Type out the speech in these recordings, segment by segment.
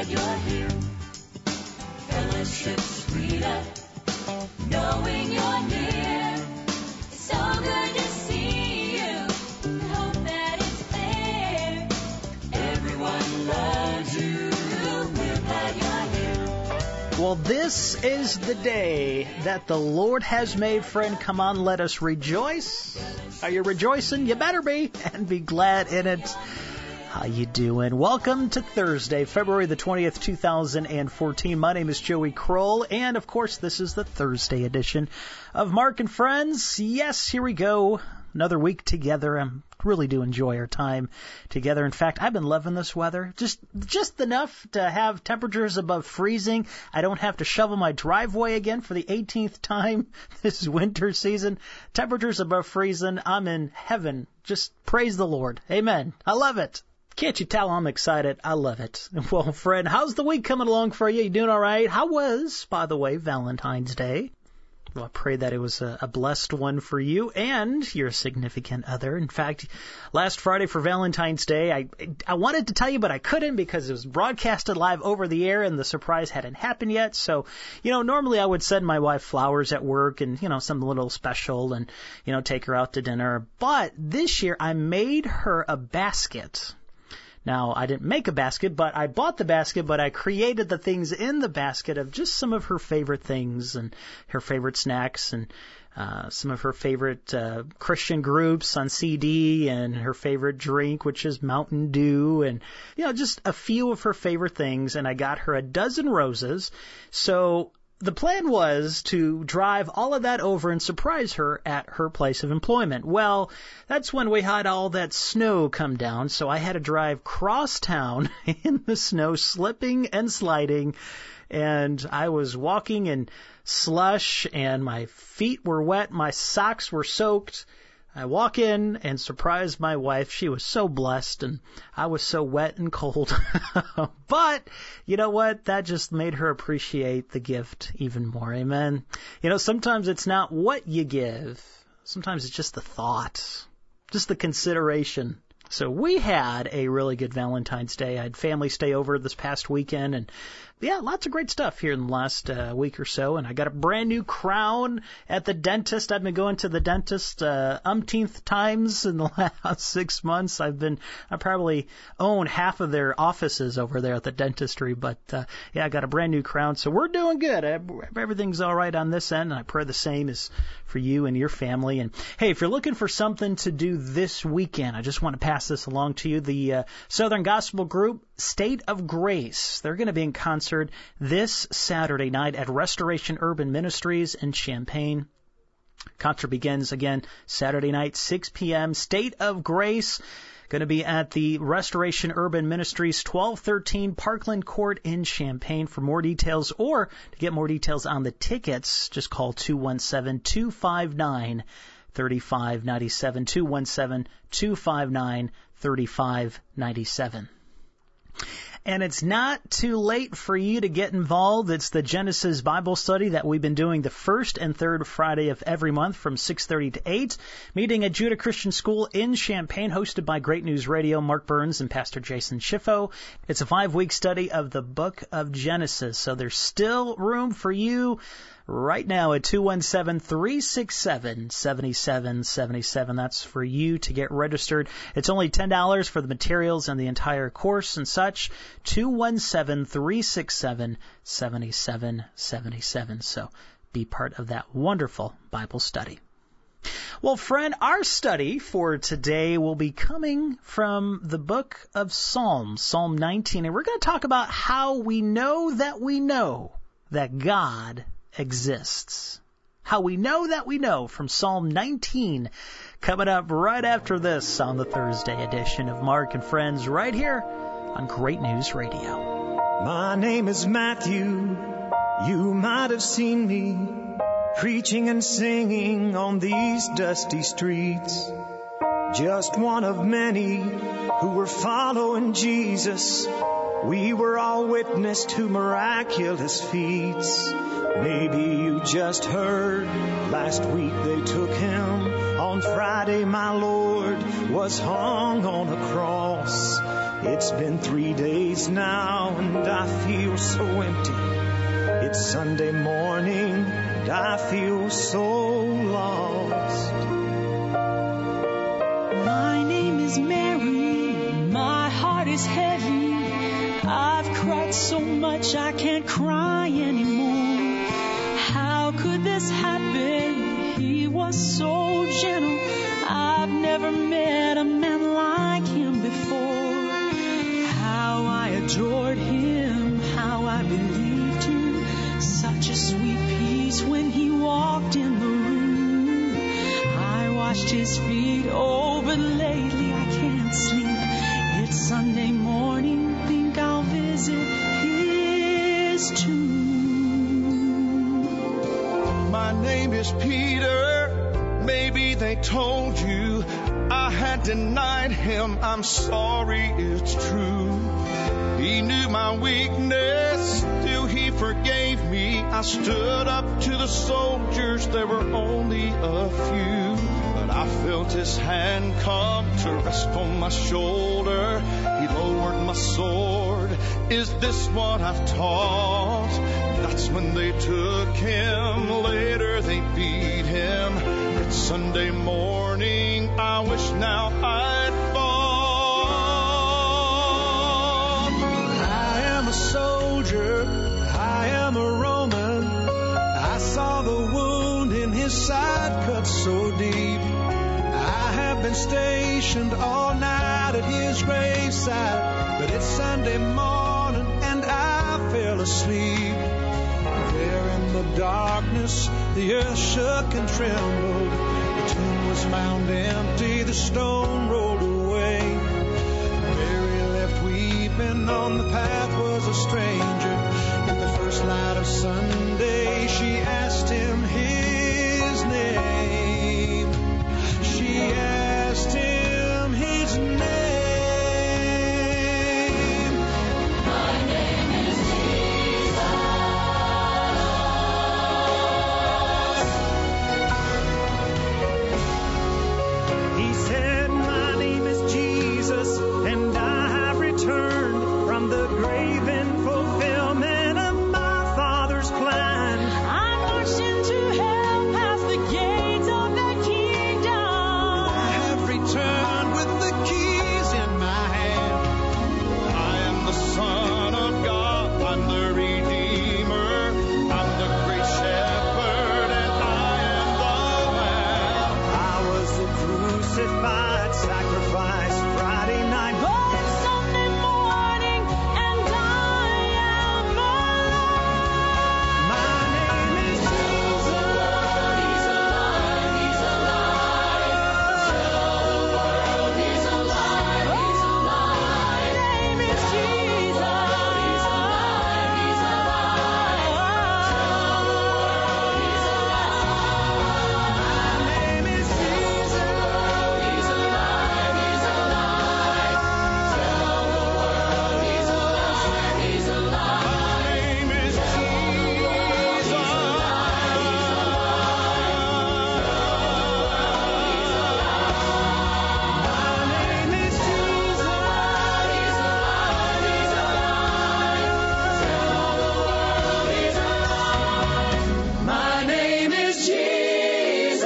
glad you're here. Fellowship sweeter, knowing you're near. It's so good to see you. I hope that it's clear. Everyone loves you. We're glad you're here. Well, this is the day that the Lord has made, friend. Come on, let us rejoice. Are you rejoicing? You better be, and be glad in it. How you doing? Welcome to Thursday, February the 20th, 2014. My name is Joey Kroll, and of course, this is the Thursday edition of Mark and Friends. Yes, here we go. Another week together. I really do enjoy our time together. In fact, I've been loving this weather. Just enough to have temperatures above freezing. I don't have to shovel my driveway again for the 18th time this winter season. Temperatures above freezing. I'm in heaven. Just praise the Lord. Amen. I love it. Can't you tell I'm excited? I love it. Well, friend, how's the week coming along for you? You doing all right? How was, by the way, Valentine's Day? Well, I pray that it was a blessed one for you and your significant other. In fact, last Friday for Valentine's Day, I wanted to tell you, but I couldn't because it was broadcasted live over the air and the surprise hadn't happened yet. So, normally I would send my wife flowers at work and, something a little special and, take her out to dinner. But this year I made her a basket. Now, I didn't make a basket, but I bought the basket, but I created the things in the basket of just some of her favorite things and her favorite snacks and some of her favorite Christian groups on CD and her favorite drink, which is Mountain Dew, and, just a few of her favorite things. And I got her a dozen roses. So the plan was to drive all of that over and surprise her at her place of employment. Well, that's when we had all that snow come down, so I had to drive cross town in the snow, slipping and sliding, and I was walking in slush, and my feet were wet, my socks were soaked. I walk in and surprise my wife. She was so blessed, and I was so wet and cold. But you know what? That just made her appreciate the gift even more. Amen. Sometimes it's not what you give. Sometimes it's just the thought, just the consideration. So we had a really good Valentine's Day. I had family stay over this past weekend, and lots of great stuff here in the last week or so. And I got a brand new crown at the dentist. I've been going to the dentist umpteenth times in the last 6 months. I probably own half of their offices over there at the dentistry. But I got a brand new crown. So we're doing good. Everything's all right on this end. And I pray the same is for you and your family. And hey, if you're looking for something to do this weekend, I just want to pass this along to you. The Southern Gospel Group, State of Grace, they're going to be in concert this Saturday night at Restoration Urban Ministries in Champaign. Concert begins again Saturday night, 6 p.m. State of Grace, going to be at the Restoration Urban Ministries, 1213 Parkland Court in Champaign. For more details or to get more details on the tickets, just call 217-259-3597, 217-259-3597. And it's not too late for you to get involved. It's the Genesis Bible study that we've been doing the first and third Friday of every month from 6:30 to 8, meeting at Judah Christian School in Champaign, hosted by Great News Radio, Mark Burns and Pastor Jason Schiffo. It's a 5-week study of the book of Genesis, so there's still room for you right now at 217-367-7777. That's for you to get registered. It's only $10 for the materials and the entire course and such. 217-367-7777. So be part of that wonderful Bible study. Well, friend, our study for today will be coming from the book of Psalms, Psalm 19. And we're going to talk about how we know that God exists. How we know from Psalm 19, coming up right after this on the Thursday edition of Mark and Friends right here on Great News Radio. My name is Matthew. You might have seen me preaching and singing on these dusty streets. Just one of many who were following Jesus We were all witness to miraculous feats. Maybe you just heard, last week they took him. On Friday, my Lord was hung on a cross. It's been 3 days now, and I feel so empty. It's Sunday morning, and I feel so lost. My name is Mary, my heart is heavy. I've cried so much I can't cry anymore. How could this happen? He was so gentle. I've never met a man like him before. How I adored him, how I believed him. Such a sweet peace when he walked in the room. I washed his feet, oh, but lately I can't sleep. It's Sunday morning, think I'll visit his tomb. My name is Peter. Maybe they told you I had denied him. I'm sorry, it's true. He knew my weakness, still he forgave me. I stood up to the soldiers, there were only a few. But I felt his hand come to rest on my shoulder. He lowered my sword. Is this what I've taught? That's when they took him. Later they beat him. It's Sunday morning. I wish now I'd fought. I am a soldier. I am a Roman. I saw the wound in his side cut so deep. I have been stationed all night at his graveside, but it's Sunday morning and I fell asleep. There in the darkness, the earth shook and trembled. The tomb was found empty, the stone rolled away. Mary left weeping, on the path was a stranger. In the first light of Sunday, she asked him his name. She asked him his name. My name is He said, my name is Jesus, and I have returned from the grave in fulfillment of my Father's plan. I marched into hell past the gates of that kingdom. I have returned with the keys in my hand. I am the Son of God. I'm the Redeemer. I'm the great shepherd, and I am the Lamb. I was the crucified sacrifice Friday night. Oh, it's Sunday morning, and I am alive. My name is Jesus. He's alive, he's alive. Tell the world he's alive, he's alive. My name is Jesus. He's alive, he's alive. Tell the world he's alive. My name is Jesus. He's alive, he's alive. Tell the world he's alive, he's alive. My name is My name is Jesus.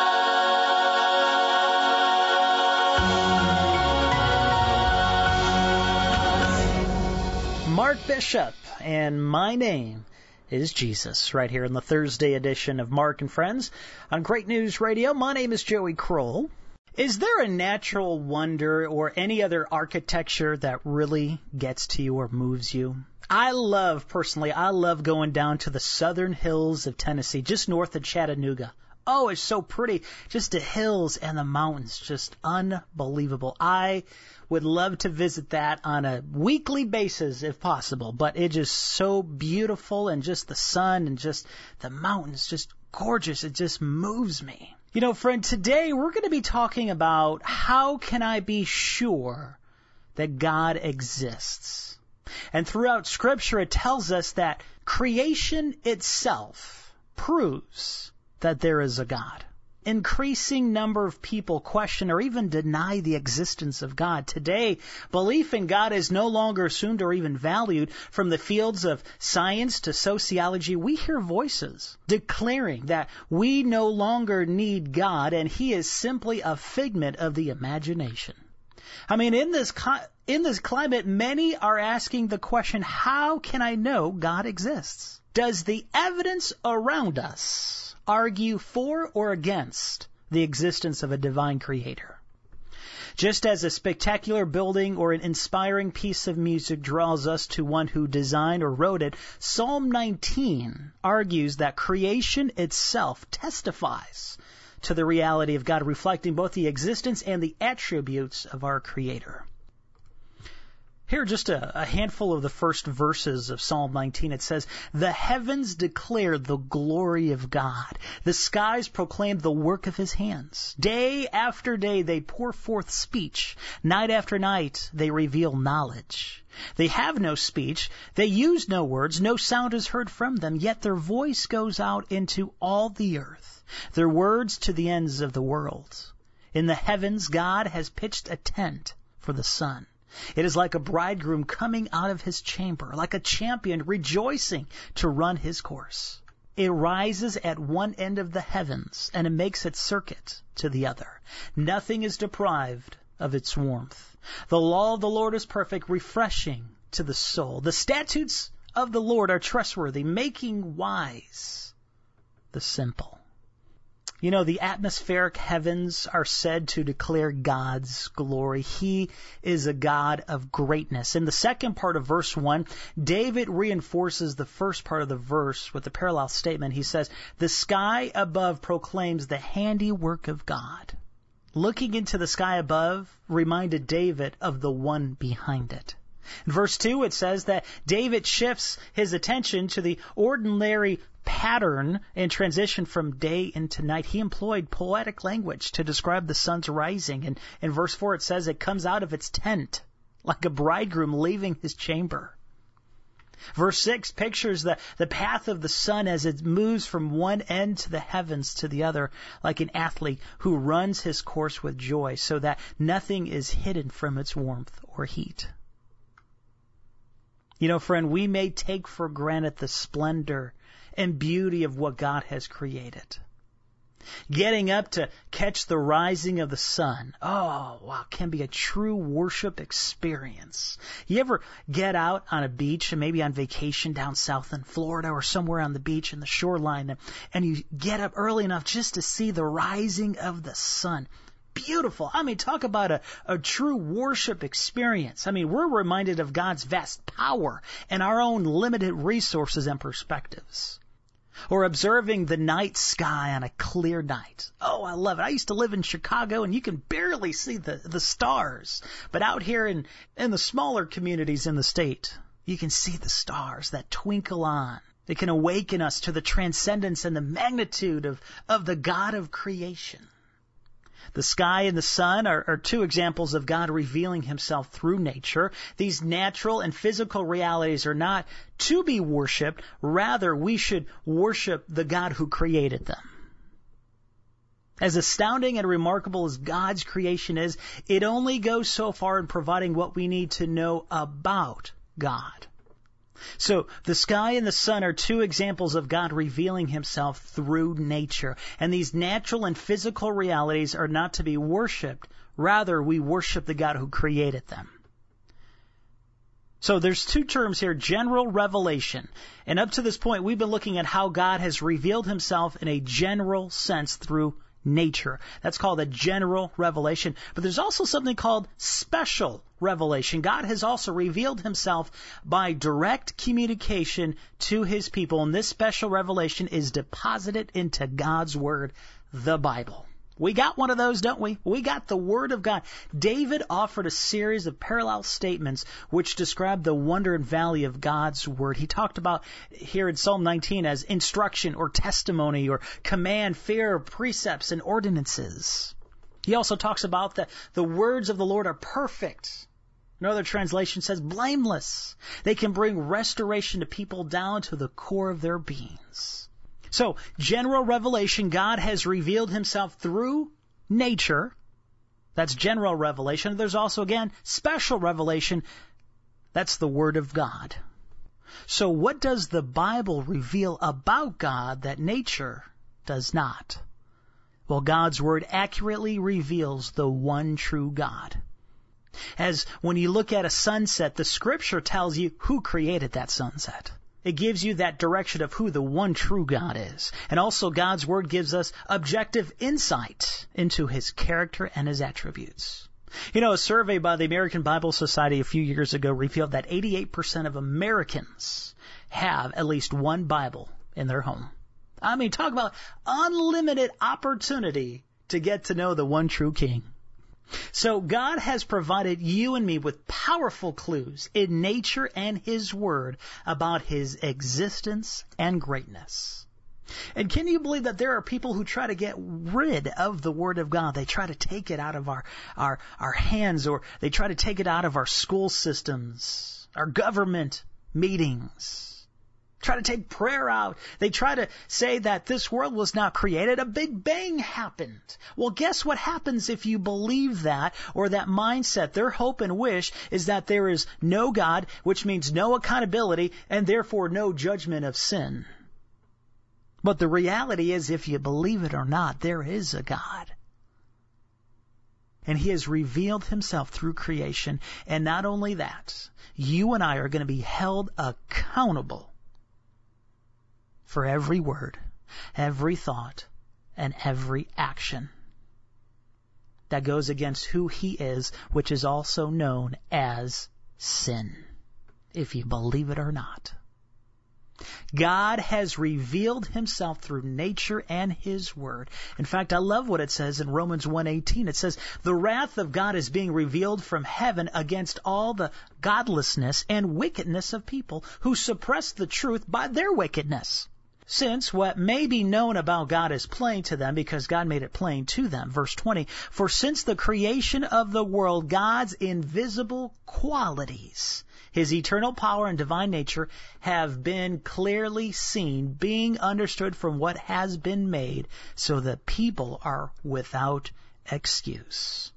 Mark Bishop, and my name is Jesus, right here in the Thursday edition of Mark and Friends on Great News Radio. My name is Joey Kroll. Is there a natural wonder or any other architecture that really gets to you or moves you? I love going down to the southern hills of Tennessee, just north of Chattanooga. Oh, it's so pretty. Just the hills and the mountains, just unbelievable. I would love to visit that on a weekly basis if possible, but it's just so beautiful, and just the sun and just the mountains, just gorgeous. It just moves me. You know, friend, today we're going to be talking about how can I be sure that God exists. And throughout Scripture, it tells us that creation itself proves that there is a God. Increasing number of people question or even deny the existence of God. Today, belief in God is no longer assumed or even valued. From the fields of science to sociology, we hear voices declaring that we no longer need God and He is simply a figment of the imagination. I mean, in this climate, many are asking the question, how can I know God exists? Does the evidence around us argue for or against the existence of a divine creator? Just as a spectacular building or an inspiring piece of music draws us to one who designed or wrote it, Psalm 19 argues that creation itself testifies to the reality of God, reflecting both the existence and the attributes of our Creator. Here are just a handful of the first verses of Psalm 19. It says, "The heavens declare the glory of God. The skies proclaim the work of His hands. Day after day they pour forth speech. Night after night they reveal knowledge. They have no speech. They use no words. No sound is heard from them. Yet their voice goes out into all the earth. Their words to the ends of the world. In the heavens God has pitched a tent for the sun. It is like a bridegroom coming out of his chamber, like a champion rejoicing to run his course. It rises at one end of the heavens, and it makes its circuit to the other. Nothing is deprived of its warmth. The law of the Lord is perfect, refreshing to the soul. The statutes of the Lord are trustworthy, making wise the simple." You know, the atmospheric heavens are said to declare God's glory. He is a God of greatness. In the second part of verse 1, David reinforces the first part of the verse with a parallel statement. He says, "The sky above proclaims the handiwork of God." Looking into the sky above reminded David of the one behind it. In verse 2, it says that David shifts his attention to the ordinary pattern and transition from day into night. He employed poetic language to describe the sun's rising. And in verse 4, it says it comes out of its tent like a bridegroom leaving his chamber. Verse 6 pictures the path of the sun as it moves from one end to the heavens to the other, like an athlete who runs his course with joy so that nothing is hidden from its warmth or heat. You know, friend, we may take for granted the splendor and beauty of what God has created. Getting up to catch the rising of the sun, can be a true worship experience. You ever get out on a beach and maybe on vacation down south in Florida or somewhere on the beach in the shoreline, and you get up early enough just to see the rising of the sun? Beautiful. I mean, talk about a true worship experience. I mean, we're reminded of God's vast power and our own limited resources and perspectives. Or observing the night sky on a clear night. Oh, I love it. I used to live in Chicago, and you can barely see the stars. But out here in the smaller communities in the state, you can see the stars that twinkle on. It can awaken us to the transcendence and the magnitude of the God of creation. The sky and the sun are two examples of God revealing Himself through nature. These natural and physical realities are not to be worshipped. Rather, we should worship the God who created them. As astounding and remarkable as God's creation is, it only goes so far in providing what we need to know about God. So the sky and the sun are two examples of God revealing Himself through nature. And these natural and physical realities are not to be worshipped. Rather, we worship the God who created them. So there's two terms here, general revelation. And up to this point, we've been looking at how God has revealed Himself in a general sense through nature. That's called a general revelation. But there's also something called special revelation. God has also revealed Himself by direct communication to His people. And this special revelation is deposited into God's Word, the Bible. We got one of those, don't we? We got the Word of God. David offered a series of parallel statements which describe the wonder and value of God's Word. He talked about here in Psalm 19 as instruction or testimony or command, fear, precepts, and ordinances. He also talks about the words of the Lord are perfect Another translation says blameless. They can bring restoration to people down to the core of their beings. So, general revelation, God has revealed himself through nature. That's general revelation. There's also, again, special revelation. That's the Word of God. So what does the Bible reveal about God that nature does not? Well, God's Word accurately reveals the one true God. As when you look at a sunset, the Scripture tells you who created that sunset. It gives you that direction of who the one true God is. And also God's Word gives us objective insight into His character and His attributes. You know, a survey by the American Bible Society a few years ago revealed that 88% of Americans have at least one Bible in their home. I mean, talk about unlimited opportunity to get to know the one true King. So God has provided you and me with powerful clues in nature and His Word about His existence and greatness. And can you believe that there are people who try to get rid of the Word of God? They try to take it out of our hands, or they try to take it out of our school systems, our government meetings. Try to take prayer out. They try to say that this world was not created. A big bang happened. Well, guess what happens if you believe that, or that mindset? Their hope and wish is that there is no God, which means no accountability, and therefore no judgment of sin. But the reality is, if you believe it or not, there is a God. And He has revealed Himself through creation. And not only that, you and I are going to be held accountable for every word, every thought, and every action that goes against who He is, which is also known as sin, if you believe it or not. God has revealed Himself through nature and His Word. In fact, I love what it says in Romans 1:18. It says, the wrath of God is being revealed from heaven against all the godlessness and wickedness of people who suppress the truth by their wickedness. Since what may be known about God is plain to them, because God made it plain to them. Verse 20, for since the creation of the world, God's invisible qualities, His eternal power and divine nature, have been clearly seen, being understood from what has been made, so that people are without excuse.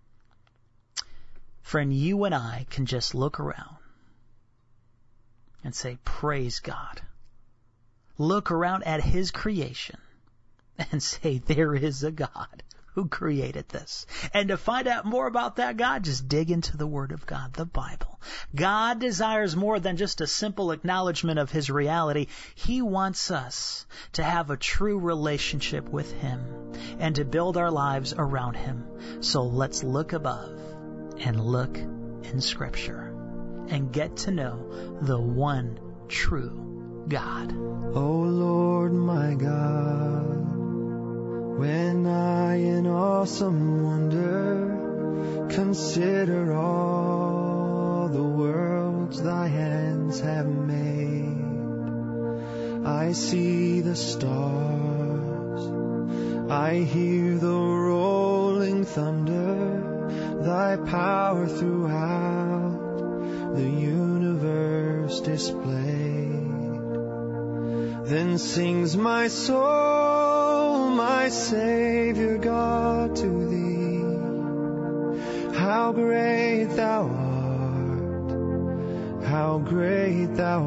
Friend, you and I can just look around and say, praise God. Look around at His creation and say, there is a God who created this. And to find out more about that God, just dig into the Word of God, the Bible. God desires more than just a simple acknowledgement of His reality. He wants us to have a true relationship with Him and to build our lives around Him. So let's look above and look in Scripture and get to know the one true God. Oh Lord my God, when I in awesome wonder consider all the worlds Thy hands have made, I see the stars, I hear the rolling thunder, Thy power throughout the universe displayed. Then sings my soul, my Savior God, to Thee. How great Thou art, how great Thou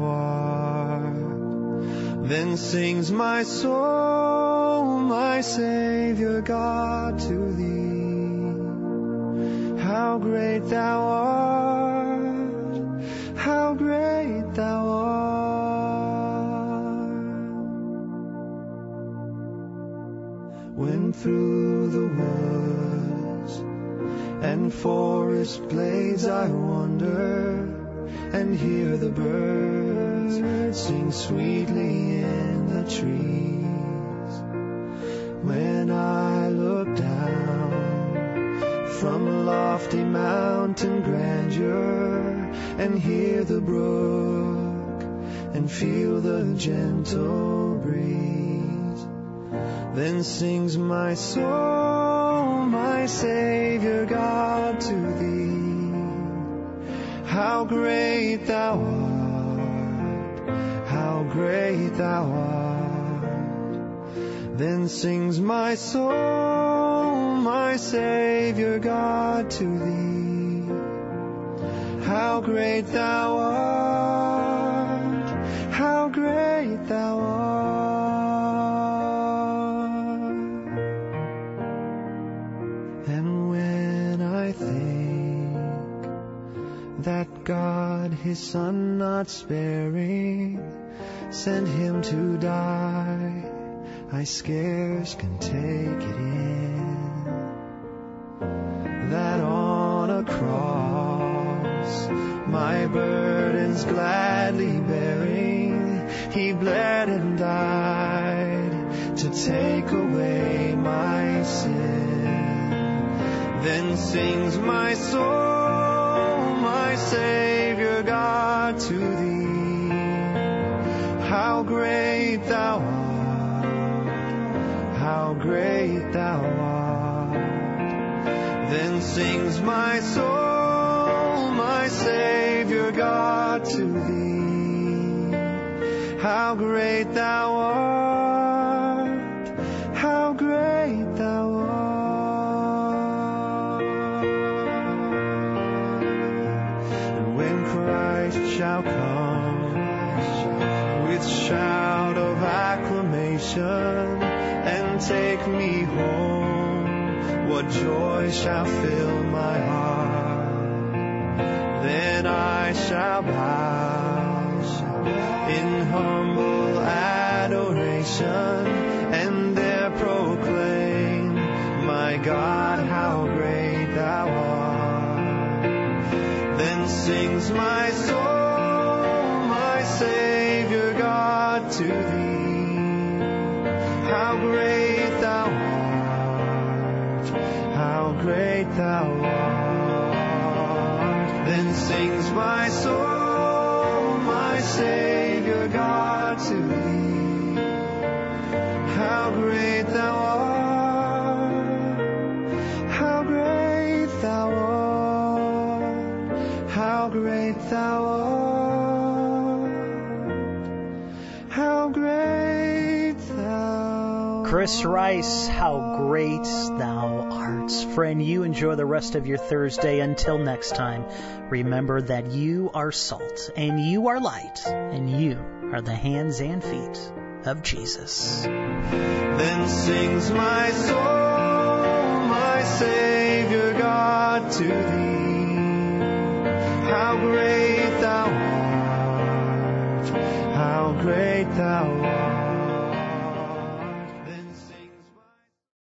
art. Then sings my soul, my Savior God, to Thee. How great Thou art, how great Thou art. When through the woods and forest glades I wander and hear the birds sing sweetly in the trees, when I look down from lofty mountain grandeur and hear the brook and feel the gentle breeze, then sings my soul, my Savior God, to Thee. how great thou art, how great thou art. Then sings my soul, my Savior God, to thee. How great thou art, how great thou art. And when I think that God his Son not sparing sent him to die, I scarce can take it in, that on a cross, my burdens gladly bearing, he bled and died to take away my sin. Then sings my soul, my Savior God, to thee. How great thou art, how great thou art. Then sings my soul, my Savior God, to thee. How great thou art, how great thou art. And when Christ shall come with shout of acclamation and take me home, what joy shall fill my heart. Then I shall bow in humble adoration and there proclaim, my God, how great thou art. Then sings my soul, my Savior God, to thee. How great thou art, how great thou art. Then sings my soul, my Savior God, to thee. How great thou art, how great thou art, how great thou art, how great thou art. Chris Rice, how great thou art. Friend, you enjoy the rest of your Thursday. Until next time, remember that you are salt, and you are light, and you are the hands and feet of Jesus. Then sings my soul, my Savior God, to thee. How great thou art, how great thou art.